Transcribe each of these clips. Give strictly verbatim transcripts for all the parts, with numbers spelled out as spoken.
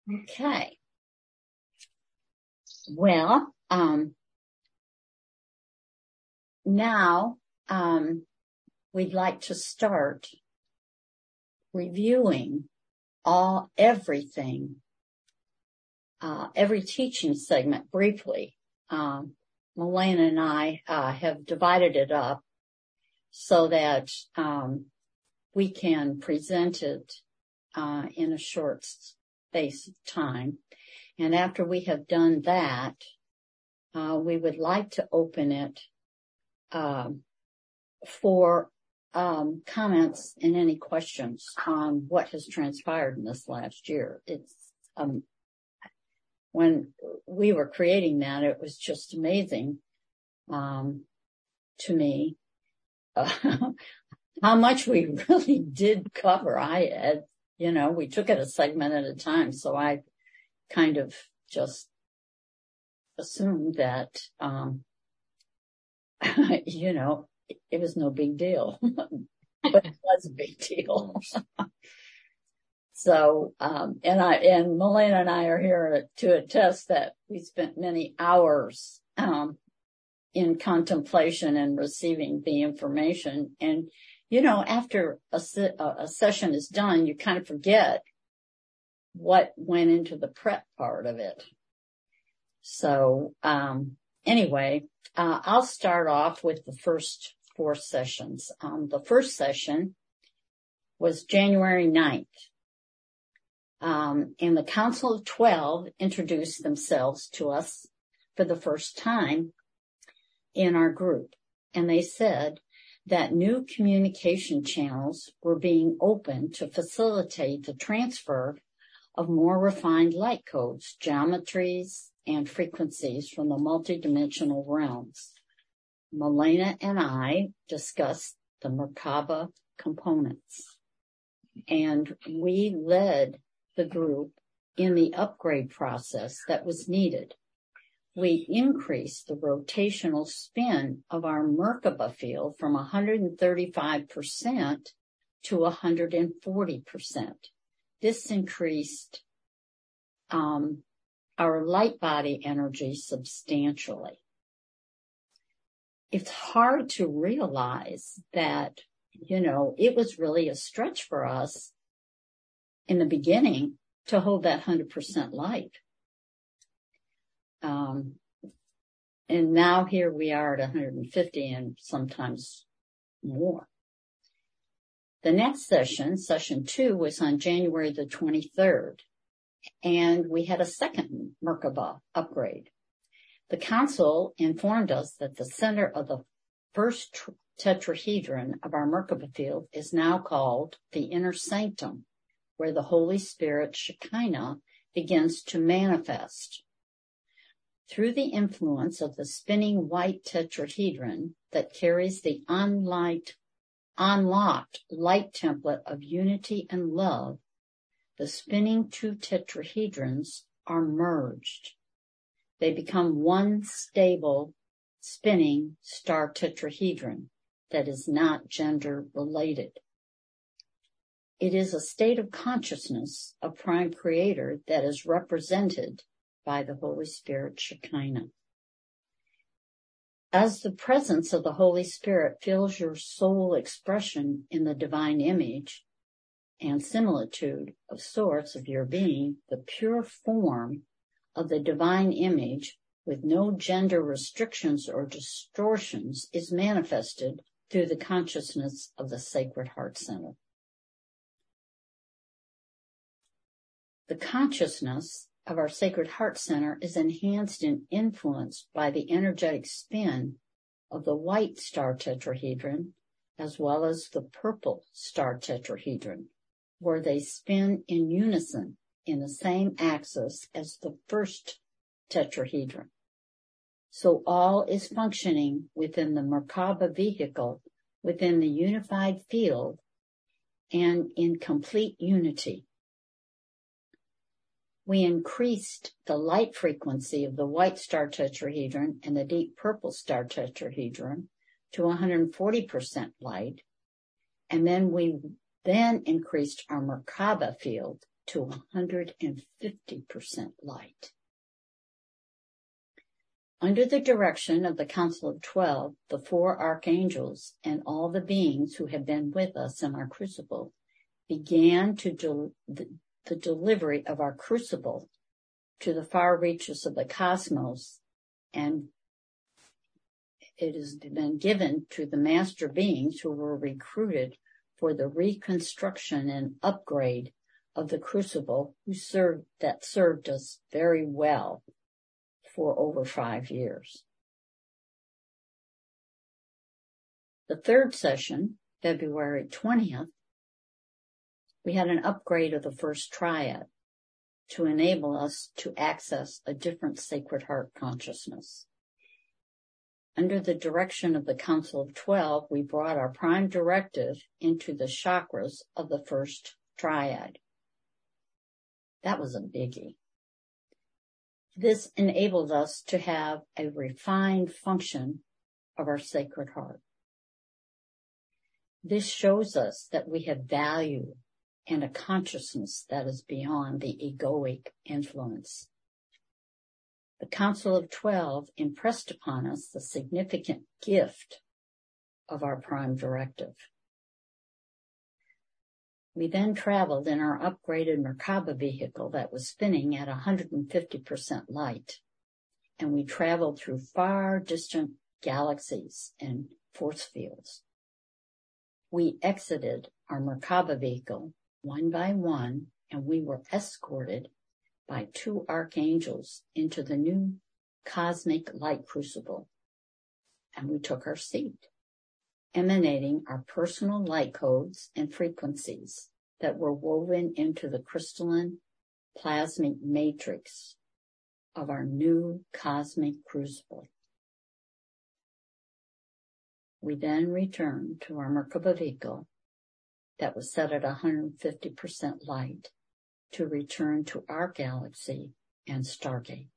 Okay. Well, um, now, um, we'd like to start reviewing all, everything, uh, every teaching segment briefly. Um, Melena and I, uh, have divided it up so that, um, we can present it, uh, in a short space of time. And after we have done that, uh, we would like to open it, um, for, um, comments and any questions on what has transpired in this last year. It's, um, when we were creating that, it was just amazing, um, to me, uh, how much we really did cover. I had, you know, we took it a segment at a time. So I kind of just assumed that, um, you know, it, it was no big deal, but it was a big deal. So, um, and I, and Melena and I are here to attest that we spent many hours, um, in contemplation and receiving the information. And, you know, after a, a session is done, you kind of forget what went into the prep part of it. So, um, anyway, uh, I'll start off with the first four sessions. Um, the first session was January ninth. Um, and the Council of Twelve introduced themselves to us for the first time in our group. And they said that new communication channels were being opened to facilitate the transfer of more refined light codes, geometries, and frequencies from the multidimensional realms. Melena and I discussed the Merkaba components, and we led the group in the upgrade process that was needed. We increased the rotational spin of our Merkaba field from one hundred thirty-five percent to one hundred forty percent. This increased um, our light body energy substantially. It's hard to realize that, you know, it was really a stretch for us in the beginning to hold that one hundred percent light. Um, and now here we are at one hundred fifty and sometimes more. The next session, session two, was on January the twenty-third, and we had a second Merkaba upgrade. The council informed us that the center of the first tetrahedron of our Merkaba field is now called the inner sanctum, where the Holy Spirit Shekinah begins to manifest. Through the influence of the spinning white tetrahedron that carries the unlight, unlocked light template of unity and love, the spinning two tetrahedrons are merged. They become one stable spinning star tetrahedron that is not gender related. It is a state of consciousness of Prime Creator that is represented by the Holy Spirit Shekinah. As the presence of the Holy Spirit fills your soul expression in the divine image and similitude of sorts of your being, the pure form of the divine image with no gender restrictions or distortions is manifested through the consciousness of the Sacred Heart Center. The consciousness of our Sacred Heart Center is enhanced and influenced by the energetic spin of the white star tetrahedron as well as the purple star tetrahedron, where they spin in unison in the same axis as the first tetrahedron. So all is functioning within the Merkaba vehicle, within the unified field, and in complete unity. We increased the light frequency of the white star tetrahedron and the deep purple star tetrahedron to one hundred forty percent light, and then we then increased our Merkaba field to to one hundred fifty percent light. Under the direction of the Council of Twelve, the four archangels and all the beings who have been with us in our crucible began to del- the, the delivery of our crucible to the far reaches of the cosmos, and it has been given to the master beings who were recruited for the reconstruction and upgrade of the crucible, who served that served us very well for over five years. The third session, February twentieth, we had an upgrade of the first triad to enable us to access a different Sacred Heart consciousness. Under the direction of the Council of Twelve, we brought our prime directive into the chakras of the first triad. That was a biggie. This enabled us to have a refined function of our Sacred Heart. This shows us that we have value and a consciousness that is beyond the egoic influence. The Council of Twelve impressed upon us the significant gift of our prime directive. We then traveled in our upgraded Merkaba vehicle that was spinning at one hundred fifty percent light, and we traveled through far distant galaxies and force fields. We exited our Merkaba vehicle one by one, and we were escorted by two archangels into the new cosmic light crucible, and we took our seat, emanating our personal light codes and frequencies that were woven into the crystalline plasmic matrix of our new cosmic crucible. We then returned to our Merkaba vehicle that was set at one hundred fifty percent light to return to our galaxy and Stargate.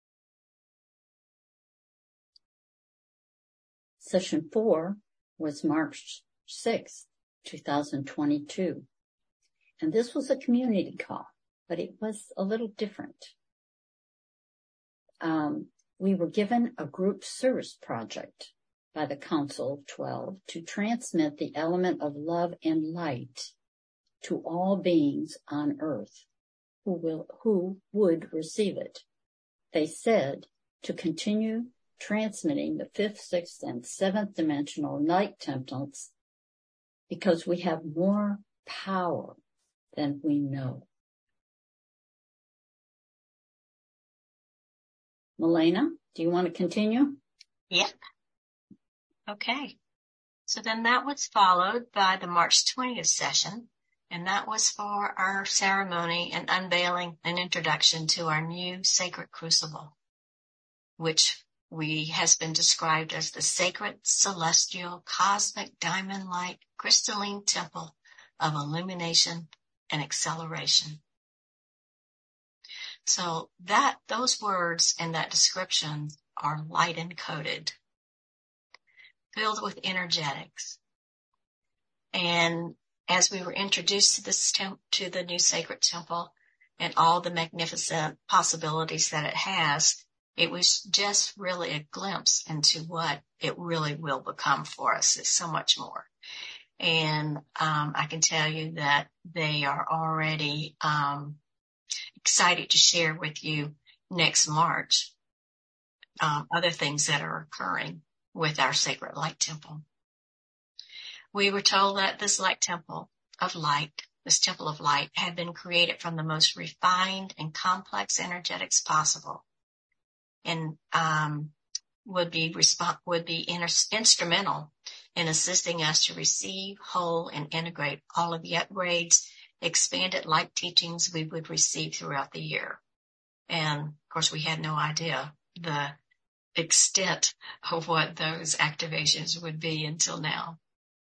Session four was March sixth, twenty twenty-two. And this was a community call, but it was a little different. Um, we were given a group service project by the Council of Twelve to transmit the element of love and light to all beings on earth who will, who would receive it. They said to continue transmitting the fifth, sixth, and seventh dimensional light templates because we have more power than we know. Milena, do you want to continue? Yep. Okay. So then that was followed by the March twentieth session, and that was for our ceremony and unveiling an introduction to our new sacred crucible, which we has been described as the sacred, celestial, cosmic diamond light crystalline temple of illumination and acceleration. So that, those words and that description are light encoded, filled with energetics. And as we were introduced to this temp- to the new sacred temple and all the magnificent possibilities that it has, it was just really a glimpse into what it really will become for us. It's so much more. And um, I can tell you that they are already um, excited to share with you next March um, other things that are occurring with our sacred light temple. We were told that this light temple of light, this temple of light, had been created from the most refined and complex energetics possible, and um, would be resp- would be inter- instrumental in assisting us to receive, hold, and integrate all of the upgrades, expanded light teachings we would receive throughout the year. And of course, we had no idea the extent of what those activations would be until now.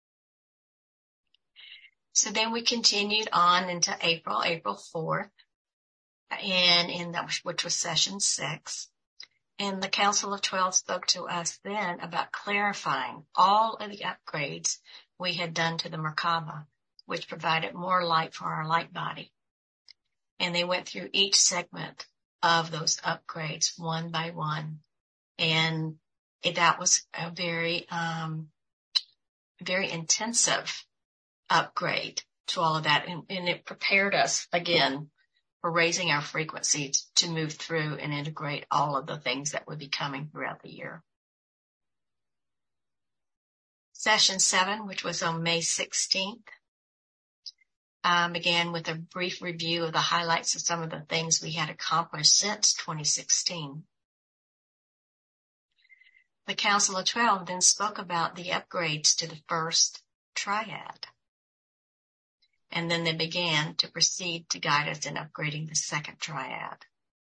So then we continued on into April, April fourth, and in that, which was session six. And the Council of Twelve spoke to us then about clarifying all of the upgrades we had done to the Merkaba, which provided more light for our light body. and they went through each segment of those upgrades one by one. And it, that was a very, um, very intensive upgrade to all of that. And, and it prepared us again for raising our frequency to move through and integrate all of the things that would be coming throughout the year. Session seven, which was on May sixteenth, um, began with a brief review of the highlights of some of the things we had accomplished since twenty sixteen. The Council of Twelve then spoke about the upgrades to the first triad. And then they began to proceed to guide us in upgrading the second triad.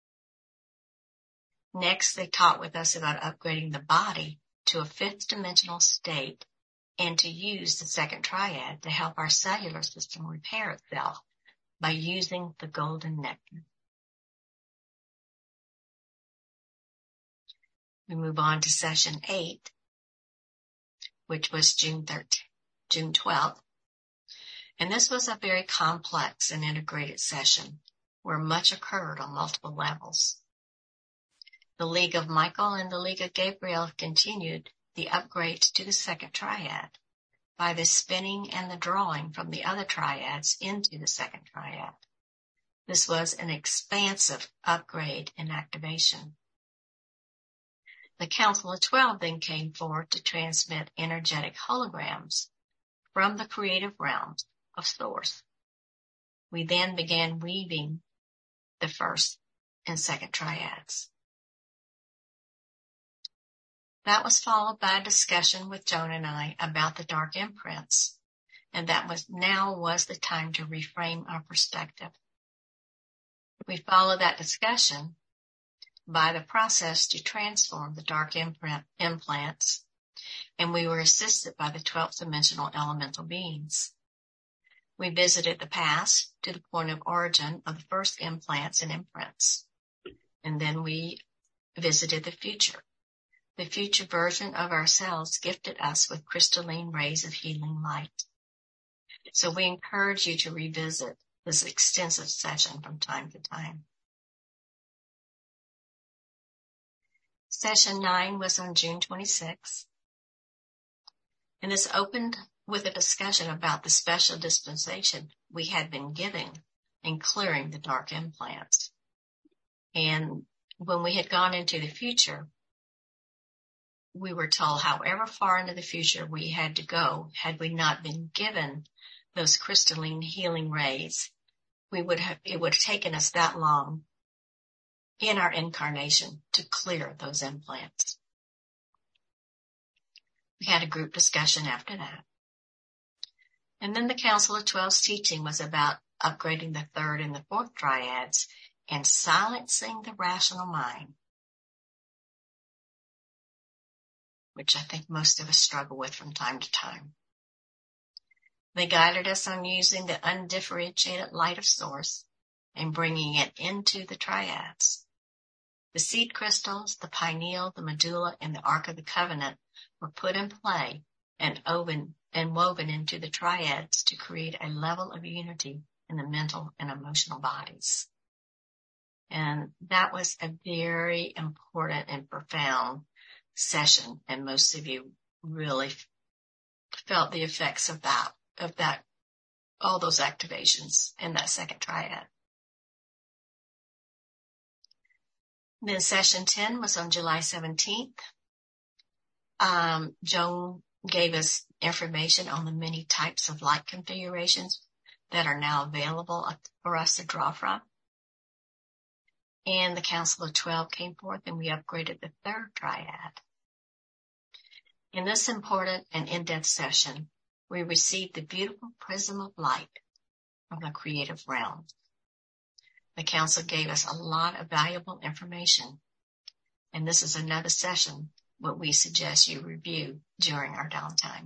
Next, they talked with us about upgrading the body to a fifth dimensional state and to use the second triad to help our cellular system repair itself by using the golden nectar. We move on to session eight, which was June thirteenth, June twelfth. And this was a very complex and integrated session where much occurred on multiple levels. The League of Michael and the League of Gabriel continued the upgrades to the second triad by the spinning and the drawing from the other triads into the second triad. This was an expansive upgrade and activation. The Council of Twelve then came forward to transmit energetic holograms from the creative realms of Source. We then began weaving the first and second triads. That was followed by a discussion with Joan and I about the dark imprints, and that was now was the time to reframe our perspective. We followed that discussion by the process to transform the dark imprint implants, and we were assisted by the twelfth dimensional elemental beings. We visited the past to the point of origin of the first implants and imprints, and then we visited the future. The future version of ourselves gifted us with crystalline rays of healing light. So we encourage you to revisit this extensive session from time to time. Session nine was on June twenty-sixth, and this opened with a discussion about the special dispensation we had been giving in clearing the dark implants. And when we had gone into the future, we were told however far into the future we had to go, had we not been given those crystalline healing rays, we would have, it would have taken us that long in our incarnation to clear those implants. We had a group discussion after that. And then the Council of Twelve's teaching was about upgrading the third and the fourth triads and silencing the rational mind, which I think most of us struggle with from time to time. They guided us on using the undifferentiated light of Source and bringing it into the triads. The seed crystals, the pineal, the medulla, and the Ark of the Covenant were put in play and woven, and woven into the triads to create a level of unity in the mental and emotional bodies. And that was a very important and profound session, and most of you really felt the effects of that, of that, all those activations in that second triad. Then session ten was on July seventeenth. Um, Joan gave us information on the many types of light configurations that are now available for us to draw from. And the Council of Twelve came forth and we upgraded the third triad. In this important and in-depth session, we received the beautiful prism of light from the creative realm. The Council gave us a lot of valuable information, and this is another session what we suggest you review during our downtime.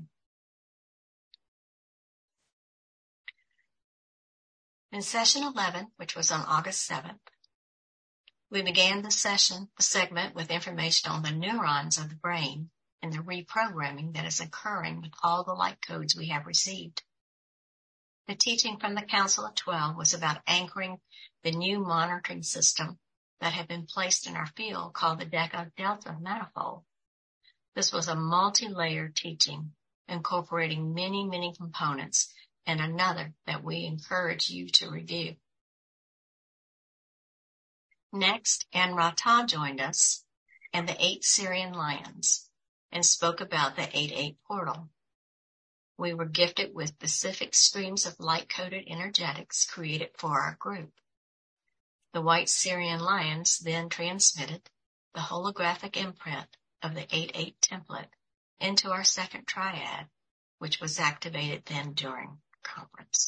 In session eleven, which was on August seventh, we began the session, the segment with information on the neurons of the brain and the reprogramming that is occurring with all the light codes we have received. The teaching from the Council of Twelve was about anchoring the new monitoring system that had been placed in our field called the Deca Delta Manifold. This was a multi-layered teaching incorporating many, many components, and another that we encourage you to review. Next, Anrata joined us and the eight Syrian lions and spoke about the eight eight portal. We were gifted with specific streams of light-coded energetics created for our group. The white Syrian lions then transmitted the holographic imprint of the eight eight template into our second triad, which was activated then during conference.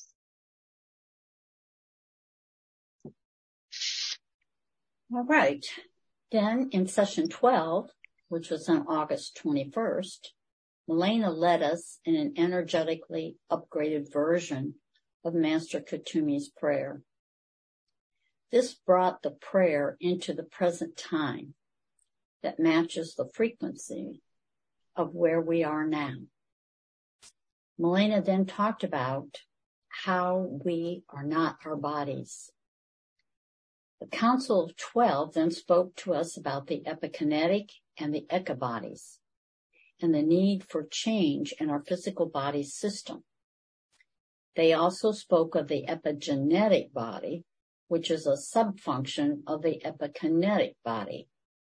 All right. Then in session twelve, which was on August twenty-first, Milena led us in an energetically upgraded version of Master Kutumi's prayer. This brought the prayer into the present time that matches the frequency of where we are now. Milena then talked about how we are not our bodies. The Council of Twelve then spoke to us about the epikinetic and the echabodies and the need for change in our physical body system. They also spoke of the epigenetic body, which is a subfunction of the epikinetic body.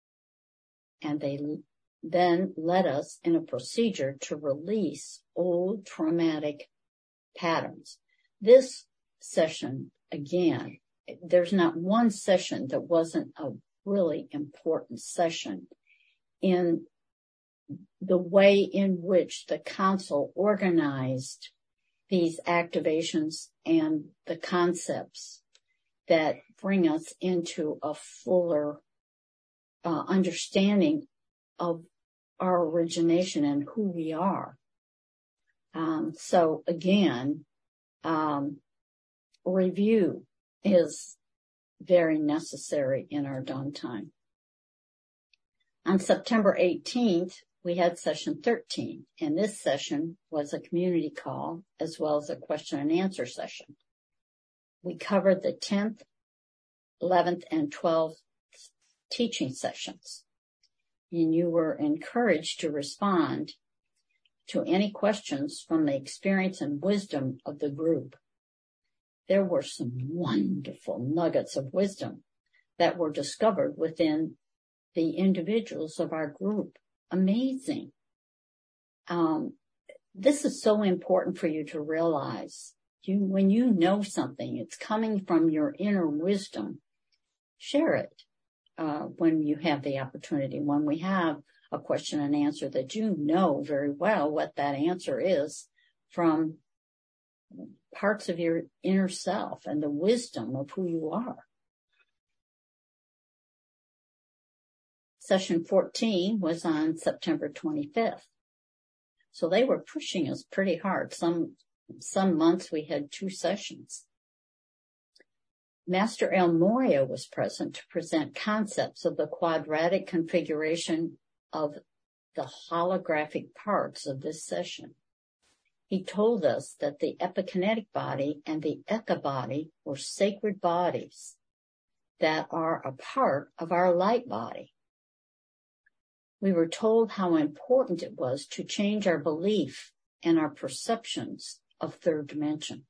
And they then led us in a procedure to release old traumatic patterns. This session, again, there's not one session that wasn't a really important session in the way in which the council organized these activations and the concepts that bring us into a fuller uh, understanding of our origination and who we are. Um, so again, um, review is very necessary in our downtime. On September eighteenth, we had session thirteen, and this session was a community call as well as a question and answer session. We covered the tenth, eleventh, and twelfth teaching sessions, and you were encouraged to respond to any questions from the experience and wisdom of the group. There were some wonderful nuggets of wisdom that were discovered within the individuals of our group. Amazing. Um, this is so important for you to realize. You, when you know something, it's coming from your inner wisdom. Share it uh, when you have the opportunity. When we have a question and answer that you know very well what that answer is from parts of your inner self and the wisdom of who you are. Session fourteen was on September twenty-fifth. So they were pushing us pretty hard. Some, some months we had two sessions. Master El Morya was present to present concepts of the quadratic configuration of the holographic parts of this session. He told us that the epikinetic body and the echabody were sacred bodies that are a part of our light body. We were told how important it was to change our belief and our perceptions of third dimension.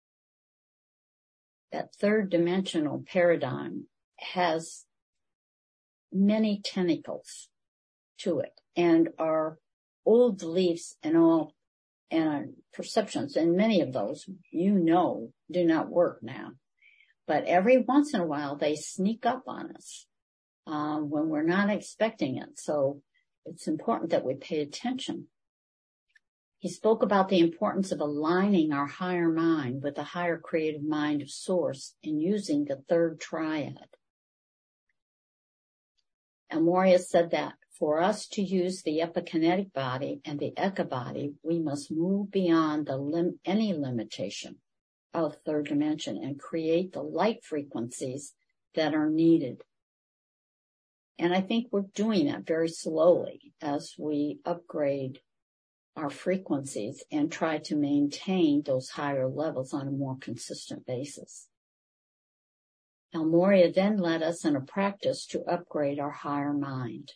That third dimensional paradigm has many tentacles to it, and our old beliefs and all and our perceptions, and many of those, you know, do not work now. But every once in a while, they sneak up on us um, when we're not expecting it. So it's important that we pay attention. He spoke about the importance of aligning our higher mind with the higher creative mind of Source and using the third triad. El Morya said that for us to use the epikinetic body and the echabody, we must move beyond the lim- any limitation of third dimension and create the light frequencies that are needed. And I think we're doing that very slowly as we upgrade our frequencies and try to maintain those higher levels on a more consistent basis. El Morya then led us in a practice to upgrade our higher mind.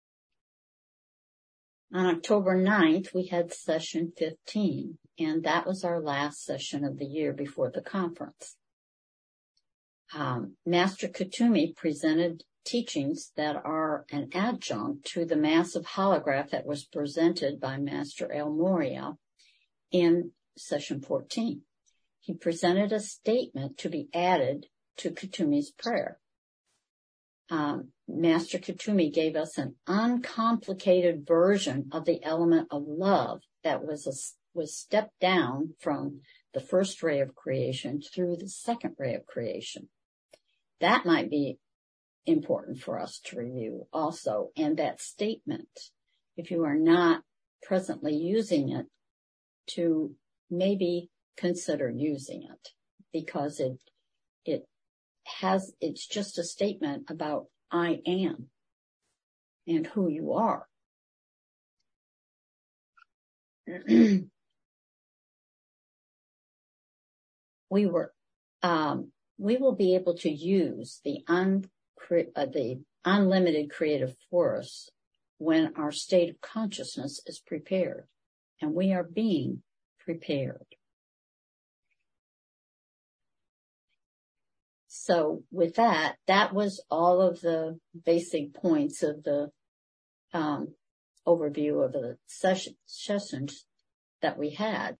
On October ninth, we had session fifteen, and that was our last session of the year before the conference. Um, Master Kuthumi presented teachings that are an adjunct to the massive holograph that was presented by Master El Morya in session fourteen. He presented a statement to be added to Kuthumi's prayer. Um, Master Kuthumi gave us an uncomplicated version of the element of love that was a, was stepped down from the first ray of creation through the second ray of creation. That might be important for us to review also. And that statement, if you are not presently using it, to maybe consider using it, because it, it has, it's just a statement about I am and who you are. we were, um, we will be able to use the un, uh, the unlimited creative force when our state of consciousness is prepared, and we are being prepared. So with that, that was all of the basic points of the um, overview of the session, sessions that we had.